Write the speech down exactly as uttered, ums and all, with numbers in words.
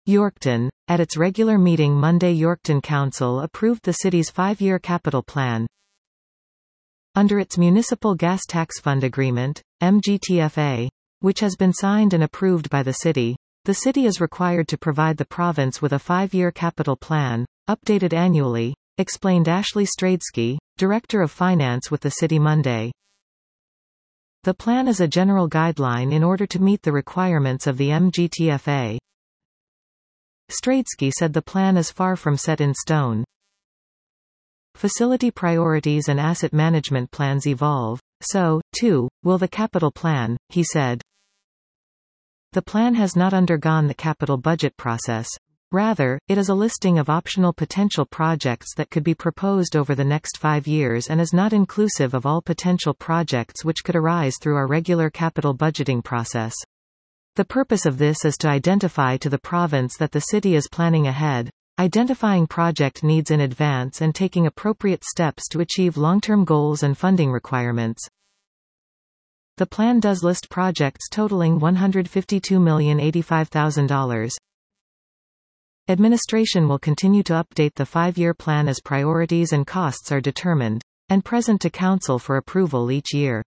Yorkton. At its regular meeting Monday, Yorkton Council approved the city's five-year capital plan. Under its Municipal Gas Tax Fund Agreement, M G T F A, which has been signed and approved by the city, the city is required to provide the province with a five-year capital plan, updated annually, explained Ashley Stradsky, Director of Finance with the city Monday. The plan is a general guideline in order to meet the requirements of the M G T F A. Stradsky said the plan is far from set in stone. Facility priorities and asset management plans evolve, so, too, will the capital plan, he said. The plan has not undergone the capital budget process. Rather, it is a listing of optional potential projects that could be proposed over the next five years and is not inclusive of all potential projects which could arise through our regular capital budgeting process. The purpose of this is to identify to the province that the city is planning ahead, identifying project needs in advance and taking appropriate steps to achieve long-term goals and funding requirements. The plan does list projects totaling one hundred fifty-two million eighty-five thousand dollars. Administration will continue to update the five-year plan as priorities and costs are determined, and present to Council for approval each year.